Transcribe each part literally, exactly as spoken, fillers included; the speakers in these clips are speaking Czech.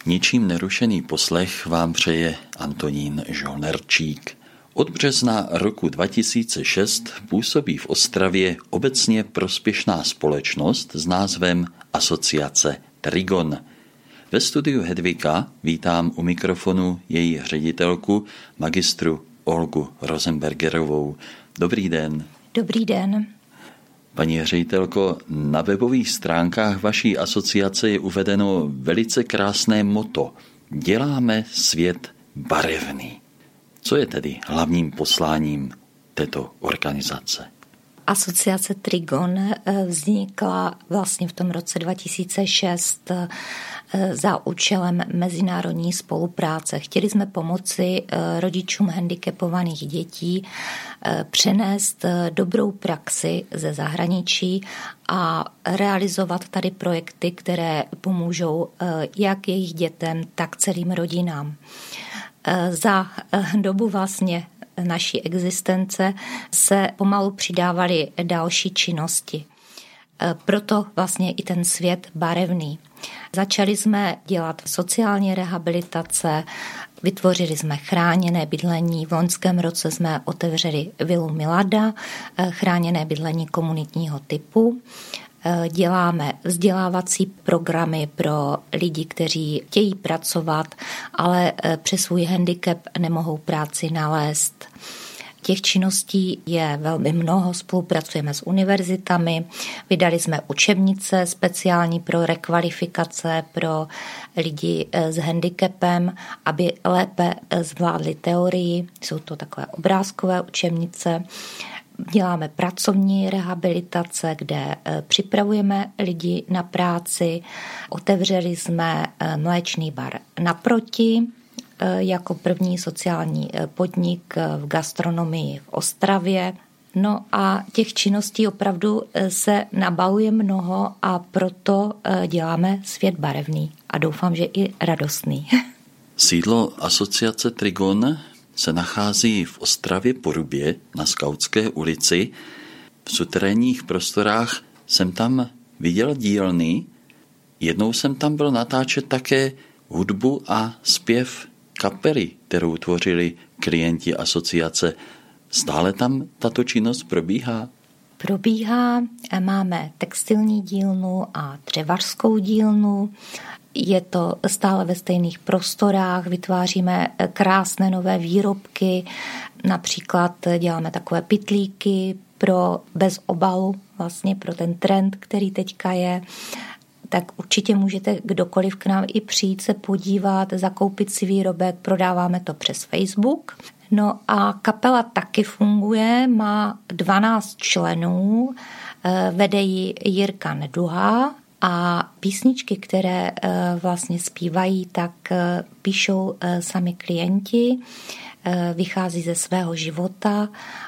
Ničím nerušený poslech vám přeje Antonín Žolnerčík. Od března roku dva tisíce šest působí v Ostravě obecně prospěšná společnost s názvem Asociace Trigon. Ve studiu Hedvika vítám u mikrofonu její ředitelku, magistru Olgu Rosenbergerovou. Dobrý den. Dobrý den. Paní ředitelko, na webových stránkách vaší asociace je uvedeno velice krásné motto. Děláme svět barevný. Co je tedy hlavním posláním této organizace? Asociace Trigon vznikla vlastně v tom roce dva tisíce šest za účelem mezinárodní spolupráce. Chtěli jsme pomoci rodičům handicapovaných dětí přenést dobrou praxi ze zahraničí a realizovat tady projekty, které pomůžou jak jejich dětem, tak celým rodinám. Za dobu vlastně naší existence se pomalu přidávaly další činnosti. Proto vlastně i ten svět barevný. Začali jsme dělat sociální rehabilitace, vytvořili jsme chráněné bydlení. V loňském roce jsme otevřeli vilu Milada, chráněné bydlení komunitního typu. Děláme vzdělávací programy pro lidi, kteří chtějí pracovat, ale přes svůj handicap nemohou práci nalézt. Těch činností je velmi mnoho, spolupracujeme s univerzitami, vydali jsme učebnice speciální pro rekvalifikace pro lidi s handicapem, aby lépe zvládli teorii, jsou to takové obrázkové učebnice. Děláme pracovní rehabilitace, kde připravujeme lidi na práci. Otevřeli jsme mléčný bar naproti jako první sociální podnik v gastronomii v Ostravě. No a těch činností opravdu se nabaluje mnoho a proto děláme svět barevný a doufám, že i radostný. Sídlo Asociace Trigon se nachází v Ostravě Porubě na Skautské ulici. V suterénních prostorách jsem tam viděl dílny. Jednou jsem tam byl natáčet také hudbu a zpěv kapely, kterou tvořili klienti asociace. Stále tam tato činnost probíhá? Probíhá. Máme textilní dílnu a dřevařskou dílnu. Je to stále ve stejných prostorách, vytváříme krásné nové výrobky, například děláme takové pytlíky pro bez obalu, vlastně pro ten trend, který teďka je. Tak určitě můžete kdokoliv k nám i přijít se podívat, zakoupit si výrobek, prodáváme to přes Facebook. No a kapela taky funguje, má dvanáct členů, vede ji Jirka Neduha a písničky, které vlastně zpívají, tak píšou sami klienti, vychází ze svého života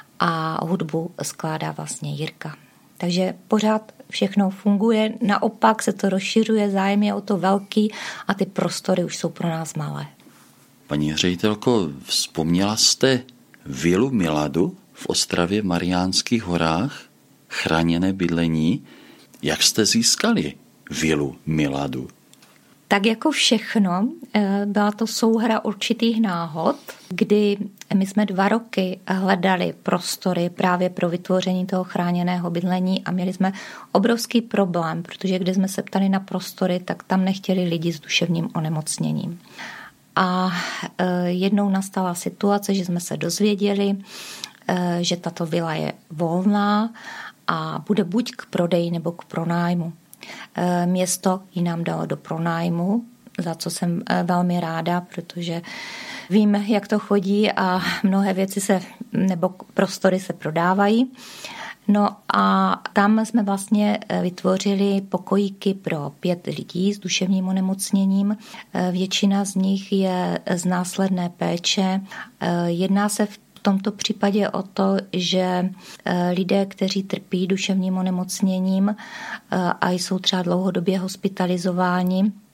a hudbu skládá vlastně Jirka. Takže pořád všechno funguje, naopak se to rozšiřuje, zájem je o to velký a ty prostory už jsou pro nás malé. Paní ředitelko, vzpomněla jste vilu Miladu v Ostravě v Mariánských horách, chráněné bydlení. Jak jste získali vilu Miladu? Tak jako všechno, byla to souhra určitých náhod, kdy my jsme dva roky hledali prostory právě pro vytvoření toho chráněného bydlení a měli jsme obrovský problém, protože když jsme se ptali na prostory, tak tam nechtěli lidi s duševním onemocněním. A jednou nastala situace, že jsme se dozvěděli, že tato vila je volná a bude buď k prodeji nebo k pronájmu. Město ji nám dalo do pronájmu, za co jsem velmi ráda, protože vím, jak to chodí a mnohé věci se, nebo prostory se prodávají. No a tam jsme vlastně vytvořili pokojíky pro pět lidí s duševním onemocněním. Většina z nich je z následné péče. Jedná se v V tomto případě o to, že lidé, kteří trpí duševním onemocněním a jsou třeba dlouhodobě hospitalizováni,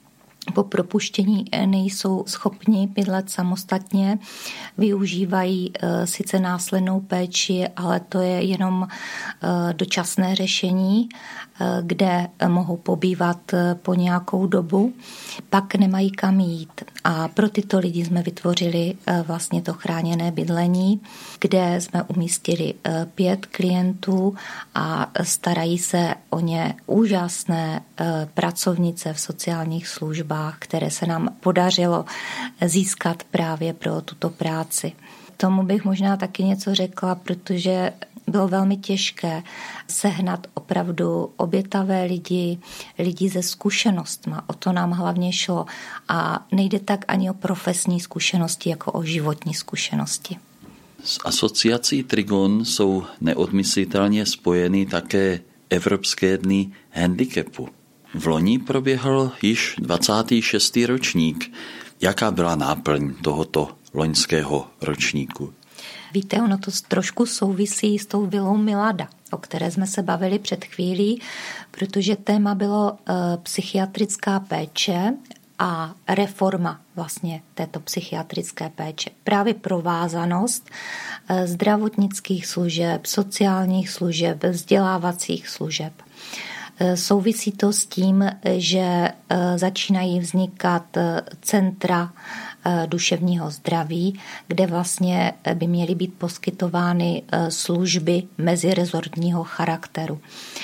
po propuštění nejsou schopni bydlet samostatně, využívají sice následnou péči, ale to je jenom dočasné řešení, kde mohou pobývat po nějakou dobu, pak nemají kam jít. A pro tyto lidi jsme vytvořili vlastně to chráněné bydlení, kde jsme umístili pět klientů a starají se o ně úžasné pracovnice v sociálních službách, které se nám podařilo získat právě pro tuto práci. Tomu bych možná taky něco řekla, protože bylo velmi těžké sehnat opravdu obětavé lidi, lidi se zkušenostma. O to nám hlavně šlo. A nejde tak ani o profesní zkušenosti, jako o životní zkušenosti. S asociací Trigon jsou neodmyslitelně spojeny také Evropské dny handicapu. V loni proběhl již dvacátý šestý ročník. Jaká byla náplň tohoto loňského ročníku? Víte, ono to trošku souvisí s tou vilou Milada, o které jsme se bavili před chvílí, protože téma bylo e, psychiatrická péče a reforma vlastně této psychiatrické péče. Právě provázanost e, zdravotnických služeb, sociálních služeb, vzdělávacích služeb. E, souvisí to s tím, že e, začínají vznikat e, centra duševního zdraví, kde vlastně by měly být poskytovány služby mezirezortního charakteru.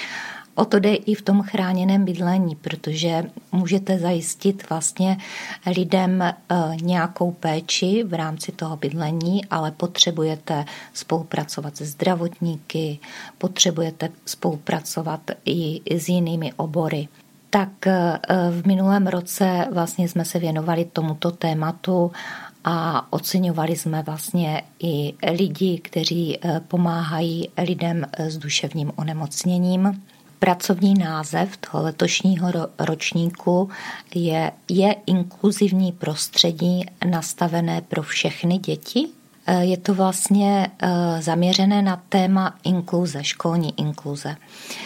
O to jde i v tom chráněném bydlení, protože můžete zajistit vlastně lidem nějakou péči v rámci toho bydlení, ale potřebujete spolupracovat se zdravotníky, potřebujete spolupracovat i s jinými obory. Tak v minulém roce vlastně jsme se věnovali tomuto tématu a oceňovali jsme vlastně i lidi, kteří pomáhají lidem s duševním onemocněním. Pracovní název toho letošního ročníku je, je inkluzivní prostředí nastavené pro všechny děti. Je to vlastně zaměřené na téma inkluze, školní inkluze.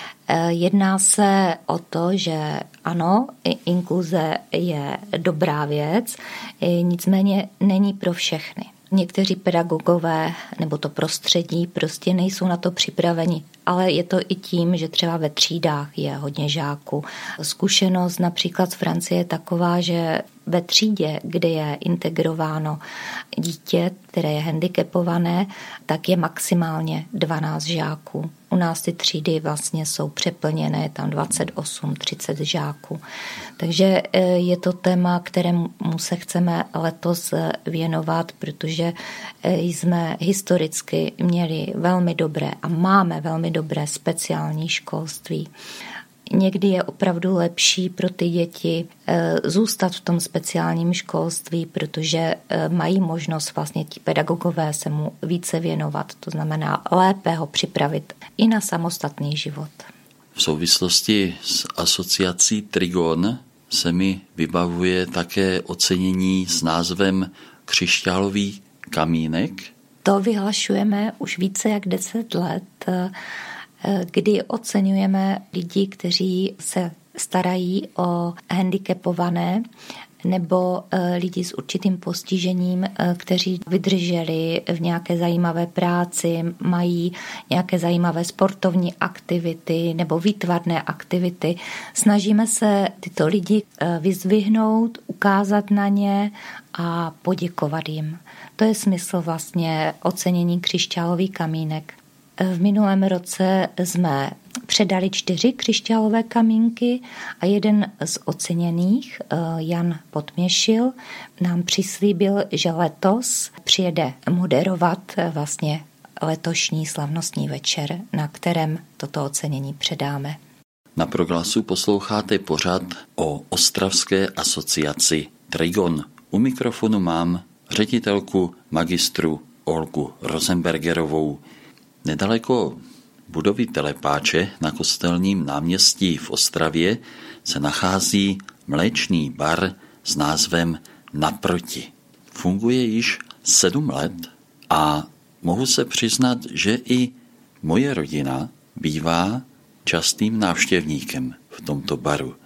Jedná se o to, že ano, inkluze je dobrá věc, nicméně není pro všechny. Někteří pedagogové nebo to prostředí prostě nejsou na to připraveni, ale je to i tím, že třeba ve třídách je hodně žáků. Zkušenost například z Francie je taková, že ve třídě, kde je integrováno dítě, které je handicapované, tak je maximálně dvanáct žáků. U nás ty třídy vlastně jsou přeplněné, je tam dvacet osm třicet žáků. Takže je to téma, kterému se chceme letos věnovat, protože jsme historicky měli velmi dobré a máme velmi dobré speciální školství. Někdy je opravdu lepší pro ty děti zůstat v tom speciálním školství, protože mají možnost vlastně ti pedagogové se mu více věnovat. To znamená lépe ho připravit i na samostatný život. V souvislosti s asociací Trigon se mi vybavuje také ocenění s názvem Křišťálový kamínek. To vyhlašujeme už více jak deset let, kdy oceňujeme lidi, kteří se starají o handicapované nebo lidi s určitým postižením, kteří vydrželi v nějaké zajímavé práci, mají nějaké zajímavé sportovní aktivity nebo výtvarné aktivity. Snažíme se tyto lidi vyzdvihnout, ukázat na ně a poděkovat jim. To je smysl vlastně ocenění Křišťálový kamínek. V minulém roce jsme předali čtyři křišťálové kamínky a jeden z oceněných, Jan Podměšil, nám přislíbil, že letos přijede moderovat vlastně letošní slavnostní večer, na kterém toto ocenění předáme. Na Proglasu posloucháte pořad o ostravské asociaci Trigon. U mikrofonu mám ředitelku magistru Olgu Rosenbergerovou. Nedaleko budovy Telepáče na Kostelním náměstí v Ostravě se nachází mléčný bar s názvem Naproti. Funguje již sedm let a mohu se přiznat, že i moje rodina bývá častým návštěvníkem v tomto baru.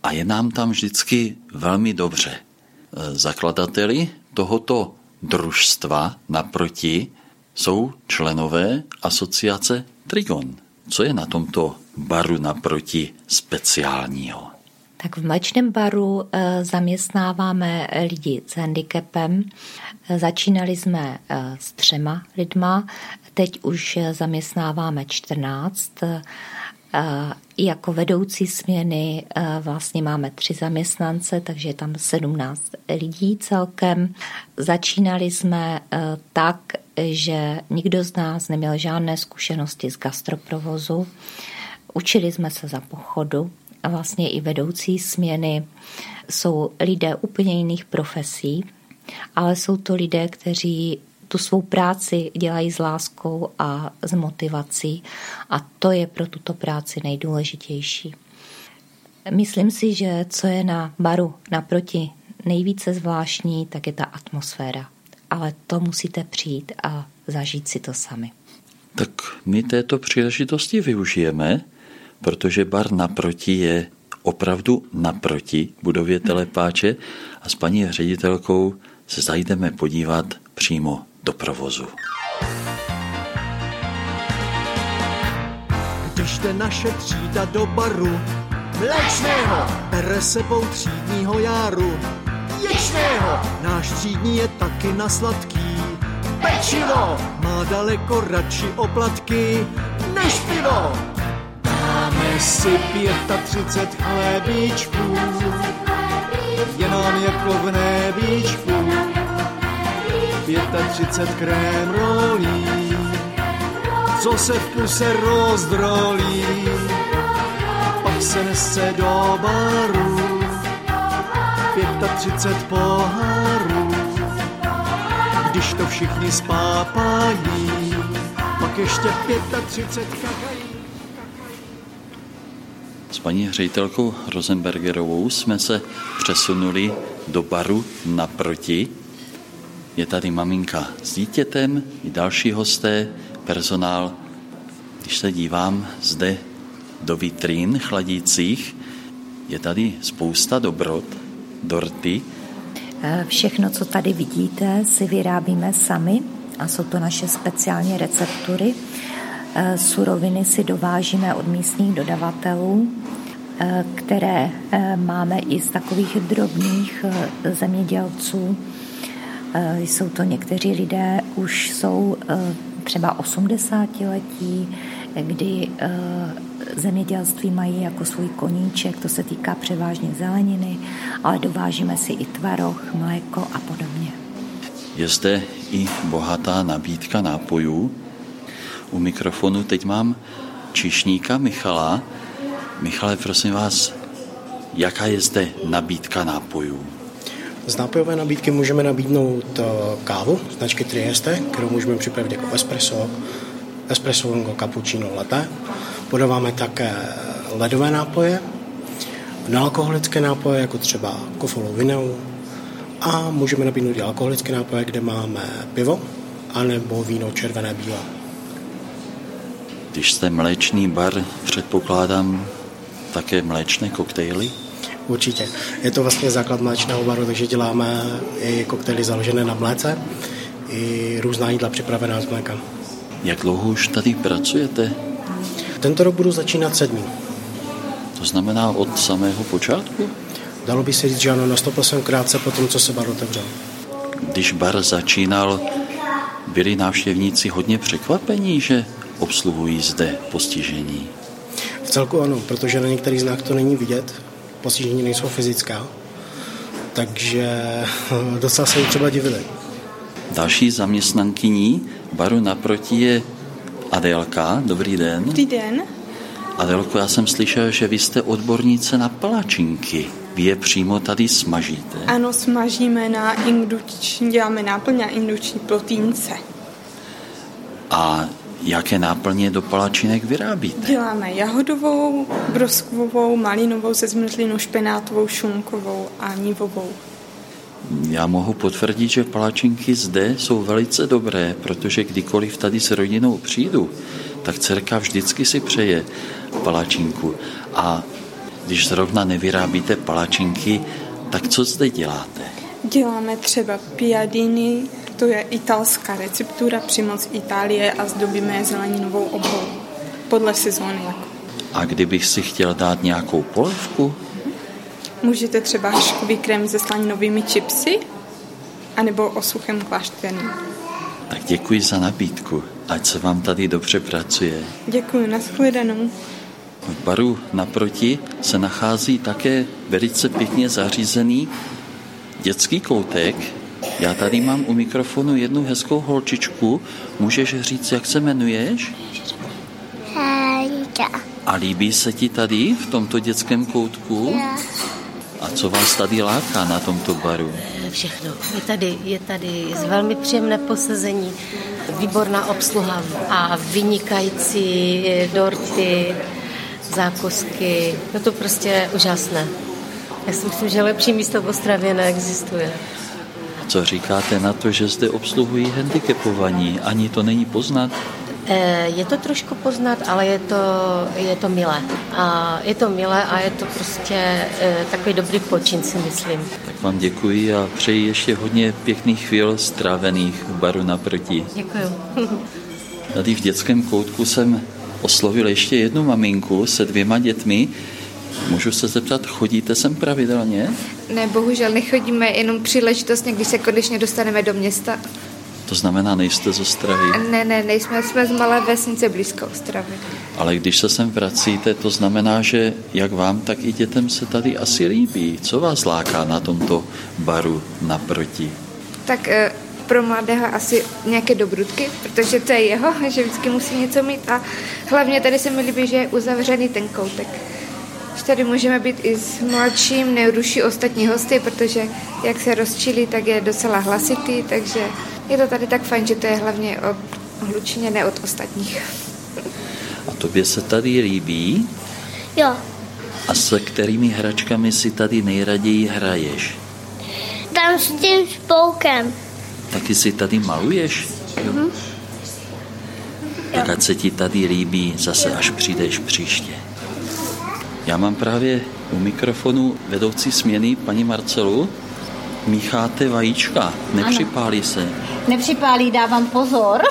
a je nám tam vždycky velmi dobře. Zakladateli tohoto družstva naproti jsou členové asociace Trigon. Co je na tomto baru naproti speciálního? Tak v mléčném baru zaměstnáváme lidi s handicapem. Začínali jsme s třema lidma, teď už zaměstnáváme čtrnáct. Jako vedoucí směny vlastně máme tři zaměstnance, takže je tam sedmnáct lidí celkem. Začínali jsme tak, že nikdo z nás neměl žádné zkušenosti z gastroprovozu. Učili jsme se za pochodu a vlastně i vedoucí směny jsou lidé úplně jiných profesí, ale jsou to lidé, kteří tu svou práci dělají s láskou a s motivací a to je pro tuto práci nejdůležitější. Myslím si, že co je na baru naproti nejvíce zvláštní, tak je ta atmosféra. Ale to musíte přijít a zažít si to sami. Tak my této příležitosti využijeme, protože bar naproti je opravdu naproti budově Telepáče a s paní ředitelkou se zajdeme podívat přímo do provozu. Když jde naše třída do baru mléčného, bere sebou třídního járu ječného, náš třídní je taky na sladký pečivo, má daleko radši oplatky než pivo. Dáme si třicet pět chlebíčků, je nám jako v nebíčku, třicet pět krém rolí, co se v puse rozdrolí, pak se nese do baru, třicet pět pohárů, když to všichni spápají, pak ještě třicet pět kakají. S paní ředitelkou Rosenbergerovou jsme se přesunuli do baru naproti. Je tady maminka s dítětem, i další hosté, personál. Když se dívám zde do vitrín chladících, je tady spousta dobrot, dorty. Všechno, co tady vidíte, si vyrábíme sami a jsou to naše speciální receptury. Suroviny si dovážíme od místních dodavatelů, které máme i z takových drobných zemědělců. Jsou to někteří lidé, už jsou třeba osmdesátiletí, kdy zemědělství mají jako svůj koníček, to se týká převážně zeleniny, ale dovážíme si i tvaroh, mléko a podobně. Je zde i bohatá nabídka nápojů. U mikrofonu teď mám číšníka Michala. Michale, prosím vás, jaká je zde nabídka nápojů? Z nápojové nabídky můžeme nabídnout kávu značky Trieste, kterou můžeme připravit jako espresso, espresso lungo, cappuccino, latte. Podáváme také ledové nápoje, nealkoholické nápoje, jako třeba kofolou vineu, a můžeme nabídnout i alkoholické nápoje, kde máme pivo, anebo víno červené, bílé. Když jste mléčný bar, předpokládám také mléčné koktejly? Určitě. Je to vlastně základ mléčného baru, takže děláme i koktejly založené na mléce, i různá jídla připravená z mléka. Jak dlouho už tady pracujete? Tento rok budu začínat sedmý. To znamená od samého počátku? Dalo by se říct, že ano, na sto procent krátce po tom, co se bar otevřel. Když bar začínal, byli návštěvníci hodně překvapení, že obsluhují zde postižení? V celku ano, protože na některých znách to není vidět, postižení nejsou fyzická, takže docela se jim třeba divili. Další zaměstnankyní baru naproti je Adélka. Dobrý den. Dobrý den. Adélko, já jsem slyšel, že vy jste odbornice na palačinky. Vy je přímo tady smažíte? Ano, smažíme na induční, děláme náplň na induční plotínce. A jaké náplně do palačinek vyrábíte? Děláme jahodovou, broskvovou, malinovou se zmrzlinou, špenátovou, šunkovou a nivovou. Já mohu potvrdit, že palačinky zde jsou velice dobré, protože kdykoliv tady s rodinou přijdu, tak dcerka vždycky si přeje palačinku. A Když zrovna nevyrábíte palačinky, tak co zde děláte? Děláme třeba piadiny, to je italská receptura přímo z Itálie a zdobíme je zeleninovou oblohou podle sezóny. Jako. A kdybych si chtěl dát nějakou polévku? Můžete třeba haškový krém se slaninovými chipsy anebo osuchem klášterným. Tak děkuji za nabídku, ať se vám tady dobře pracuje. Děkuji, nashledanou. V baru naproti se nachází také velice pěkně zařízený dětský koutek. Já tady mám u mikrofonu jednu hezkou holčičku. Můžeš říct, jak se jmenuješ? Hájka. A líbí se ti tady v tomto dětském koutku? A co vás tady láká na tomto baru? Všechno. Je tady, je tady velmi příjemné posazení, výborná obsluha a vynikající dorty, zákusky. No to prostě úžasné. Já si myslím, že lepší místo v Ostravě neexistuje. Co říkáte na to, že zde obsluhují handicapovaní? Ani to není poznat? Je to trošku poznat, ale je to, je to milé. A je to milé a je to prostě takový dobrý počin, si myslím. Tak vám děkuji a přeji ještě hodně pěkných chvíl strávených v baru naproti. Děkuji. Tady v dětském koutku jsem oslovil ještě jednu maminku se dvěma dětmi. Můžu se zeptat, chodíte sem pravidelně? Ne, bohužel nechodíme, jenom příležitostně, když se konečně dostaneme do města. To znamená, nejste z Ostravy? Ne, ne, nejsme, jsme z malé vesnice blízko Ostravy. Ale když se sem vracíte, to znamená, že jak vám, tak i dětem se tady asi líbí. Co vás láká na tomto baru naproti? Tak e, pro mladého asi nějaké dobrutky, protože to je jeho, že vždycky musí něco mít a hlavně tady se mi líbí, že je uzavřený ten koutek. Že tady můžeme být i s mladším, neruší ostatní hosty, protože jak se rozčilí, tak je docela hlasitý, takže je to tady tak fajn, že to je hlavně o hlučině, ne od ostatních. A tobě se tady líbí? Jo. A se kterými hračkami si tady nejraději hraješ? Tam s tím spolkem. Taky si tady maluješ? Jo. Mhm. Tak ať se ti tady líbí zase, až přijdeš příště. Já mám právě u mikrofonu vedoucí směny paní Marcelu. Mícháte vajíčka, nepřipálí ano. se? Nepřipálí, dávám pozor.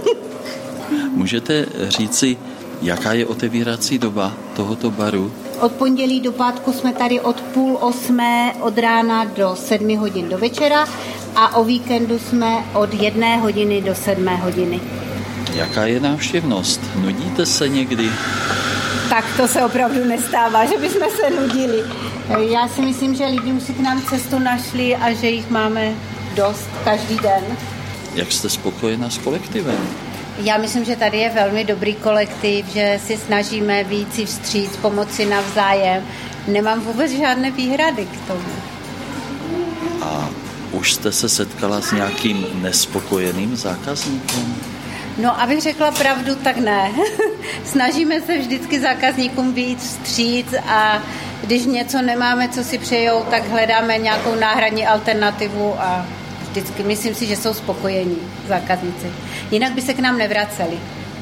Můžete říci, jaká je otevírací doba tohoto baru? Od pondělí do pátku jsme tady od půl osmé od rána do sedmi hodin do večera a o víkendu jsme od jedné hodiny do sedmé hodiny. Jaká je návštěvnost? Nudíte se někdy? Tak to se opravdu nestává, že bychom se nudili. Já si myslím, že lidi už si k nám cestu našli a že jich máme dost každý den. Jak jste spokojena s kolektivem? Já myslím, že tady je velmi dobrý kolektiv, že si snažíme víc vstříc, pomoci navzájem. Nemám vůbec žádné výhrady k tomu. A už jste se setkala s nějakým nespokojeným zákazníkem? No, abych řekla pravdu, tak ne. Snažíme se vždycky zákazníkům být vstříc a když něco nemáme, co si přejou, tak hledáme nějakou náhradní alternativu a vždycky myslím si, že jsou spokojení zákazníci. Jinak by se k nám nevraceli.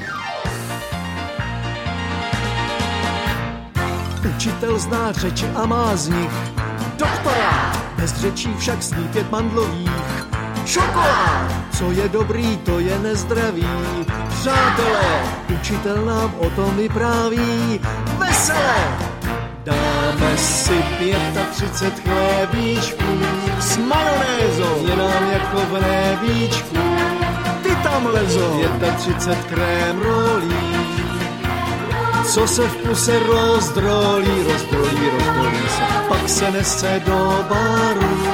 Učitel zná řeči a má z nich doktora, bez řečí však sní pět mandlových. Šokolád, co je dobrý, to je nezdravý. Přátelé, učitel nám o tom vypráví. Veselé, dáme si třicet pět chlébíčků s majonézou, je nám jako v révíčku. Ty tam lezou, třicet pět krém rolí, co se v puse rozdrolí, rozdrolí, rozdrolí se, pak se nese do baru.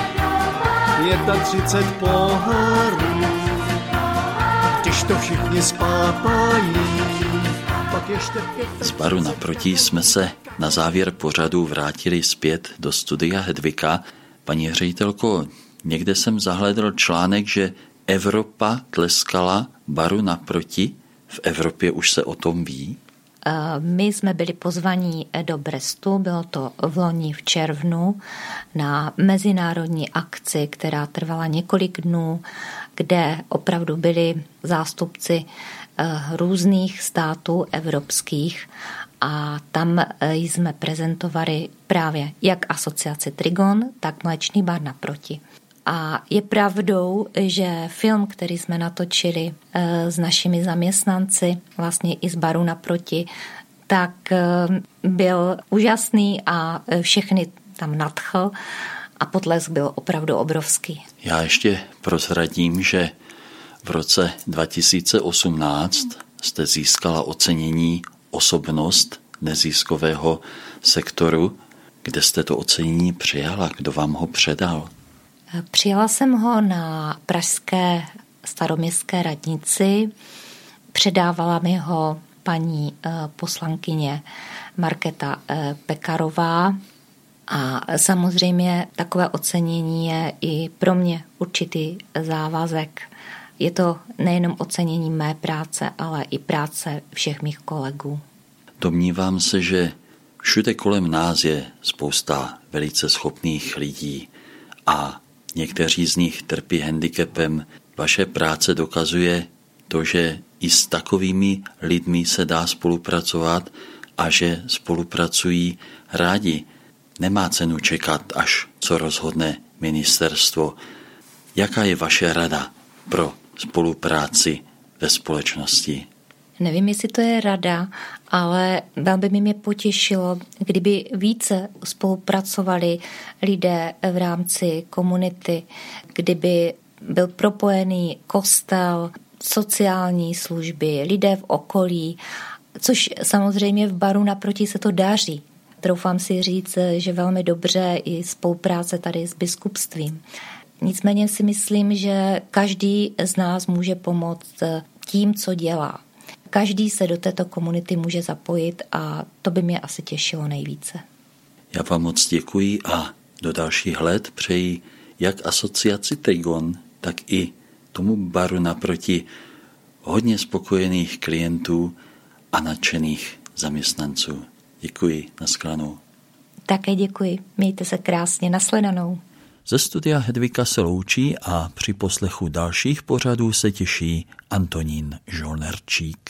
třicet pět pohárů, když to všichni spápají, pak ještě pět... Z baru naproti jsme se na závěr pořadu vrátili zpět do studia Hedvika. Paní ředitelko, někde jsem zahlédl článek, že Evropa tleskala baru naproti. V Evropě už se o tom ví? My jsme byli pozvaní do Brestu, bylo to v loni v červnu, na mezinárodní akci, která trvala několik dnů, kde opravdu byli zástupci různých států evropských a tam jsme prezentovali právě jak asociaci Trigon, tak Mléčný bar naproti. A je pravdou, že film, který jsme natočili s našimi zaměstnanci, vlastně i z baru naproti, tak byl úžasný a všechny tam nadchl a potlesk byl opravdu obrovský. Já ještě prozradím, že v roce dva tisíce osmnáct jste získala ocenění Osobnost neziskového sektoru. Kde jste to ocenění přijala? Kdo vám ho předal? Přijala jsem ho na pražské staroměstské radnici. Předávala mi ho paní poslankyně Markéta Pekarová. A samozřejmě takové ocenění je i pro mě určitý závazek. Je to nejenom ocenění mé práce, ale i práce všech mých kolegů. Domnívám se, že všude kolem nás je spousta velice schopných lidí a někteří z nich trpí handicapem. Vaše práce dokazuje to, že i s takovými lidmi se dá spolupracovat a že spolupracují rádi. Nemá cenu čekat, až co rozhodne ministerstvo. Jaká je vaše rada pro spolupráci ve společnosti? Nevím, jestli to je rada, ale velmi by mě potěšilo, kdyby více spolupracovali lidé v rámci komunity, kdyby byl propojený kostel, sociální služby, lidé v okolí, což samozřejmě v baru naproti se to daří. Troufám si říct, že velmi dobře i spolupráce tady s biskupstvím. Nicméně si myslím, že každý z nás může pomoct tím, co dělá. Každý se do této komunity může zapojit a to by mě asi těšilo nejvíce. Já vám moc děkuji a do dalších let přeji jak asociaci Trigon, tak i tomu baru naproti hodně spokojených klientů a nadšených zaměstnanců. Děkuji, nashledanou. Také děkuji, mějte se krásně, nashledanou. Ze studia Hedvika se loučí a při poslechu dalších pořadů se těší Antonín Žolnerčík.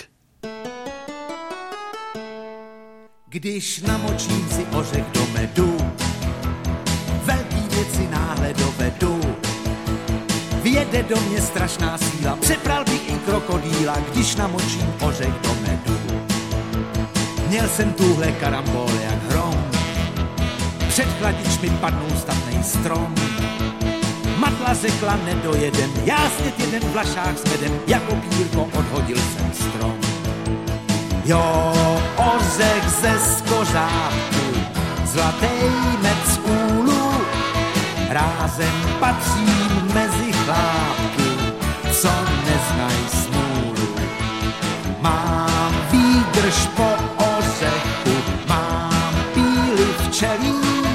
Když namočím si ořech do medu, velký věci náhle dovedu. Vjede do mě strašná síla, přepral bych i krokodýla, když namočím ořech do medu. Měl jsem tuhle karambol jak hrom, před chladič mi padnul statnej strom. Matla řekla nedojedem, já sněd jeden vlašák s medem, jako pírko odhodil jsem strom. Jo, ořech ze skořápku, zlatej med z úlu, rázem patřím mezi chlápky, co neznaj smůlu. Mám výdrž po ořechu, mám píly včelí,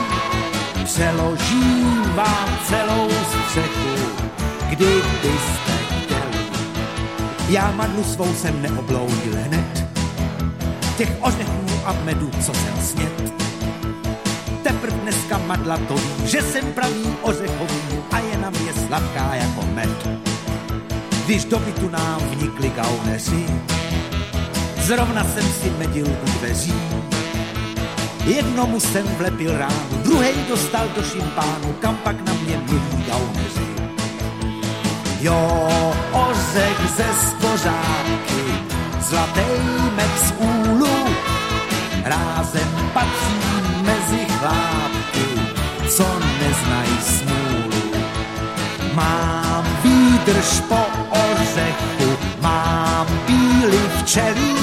přeložím vám celou střechu, kdybyste chtěli. Já madlu svou jsem neobloudil hned, těch ořechů a medu, co jsem snět. Teprv dneska madla to ví, že jsem pravý ořechový a je na mě sladká jako med. Když do bytu nám vnikli gauneři, zrovna jsem si medil u dveří. Jednomu jsem vlepil ránu, druhej dostal do šimpánu, kam pak na mě milí gauneři. Jo, ořech ze skořápky, zlatej med z úlu, rázem patří mezi chlápky, co neznají smůlu. Mám výdrž po ořechu, mám píly včelí,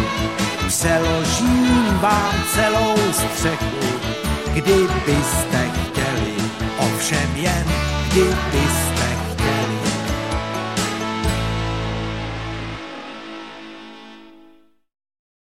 přeložím vám celou střechu, kdybyste chtěli, ovšem jen kdybyste